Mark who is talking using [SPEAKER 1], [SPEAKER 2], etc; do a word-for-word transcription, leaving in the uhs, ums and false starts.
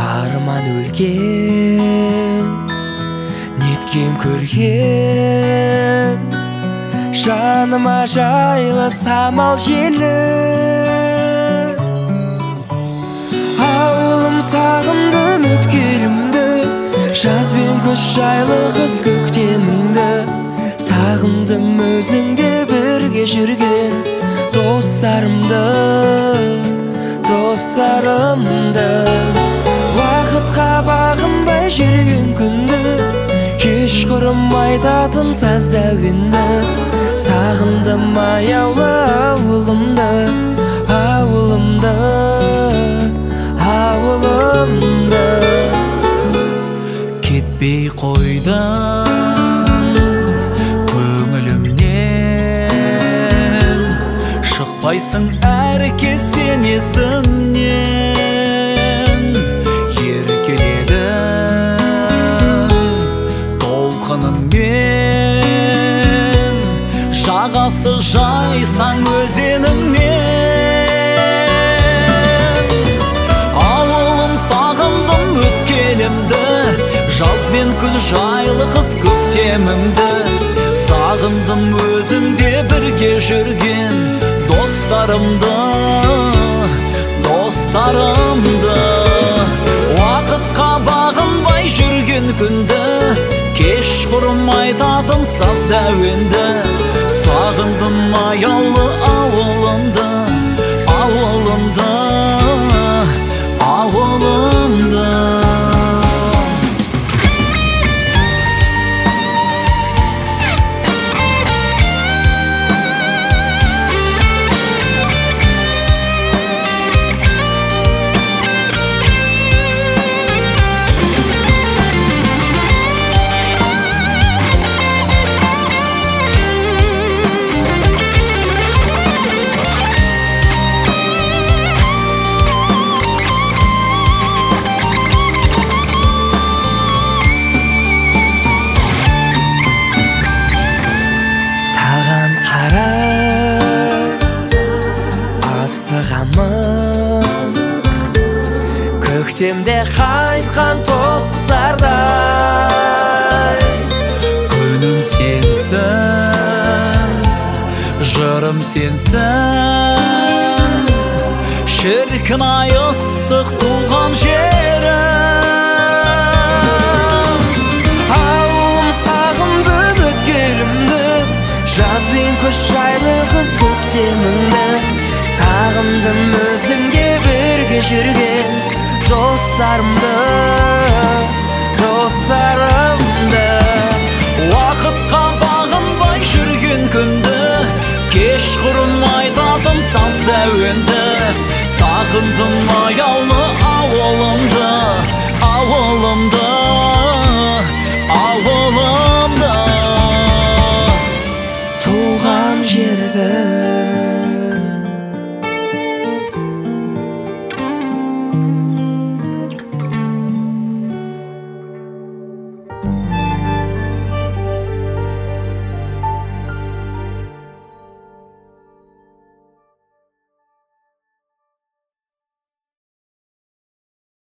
[SPEAKER 1] арман өлген, неткен көрген, жаныма жайлы самал желі. Ауылым сағындым өткелімді, жаз бен күз жайлы қыз көктеміңді. Сағындым өзіңде бірге жүрген достарымды, достарымды. Уақытқа бағынбай жүрген күнді, кешқұрым айтатын сазда үнді. Сағындым аяулы ауылымды, ауылымды, ауылымды. Кетпей қойдың көңілімнен, шықпайсың әр кез сен есіңнен. Еркеледің толқыныңмен, жағасы жайсаң өзеніңнен. Ауылым сағындым өткелімді, жаз бен күз жайлы қыз көктемімді. Сағындым өзіңде бірге жүрген достарымды, достарымды. Уақытқа бағынбай жүрген күнді, кешқұрым айтатын сазда әуенді. Сағындым аяулы ауылымды, ауылымды, ауылымды. Көктемде қайтқан тоқсардай,
[SPEAKER 2] күнім сенсің, жырым сенсің, шіркін ай ыстық туған жерім.
[SPEAKER 1] Ауылым сағындым өткелімді, жаз бен күз жайлы қыз көктеміңді. Сағындым өзіңде бірге жүрген достарымды, достарымды.
[SPEAKER 2] Уақытқа бағынбай жүрген күнді, кешқұрым айтатын сазда әуенді. Сағындым аяулы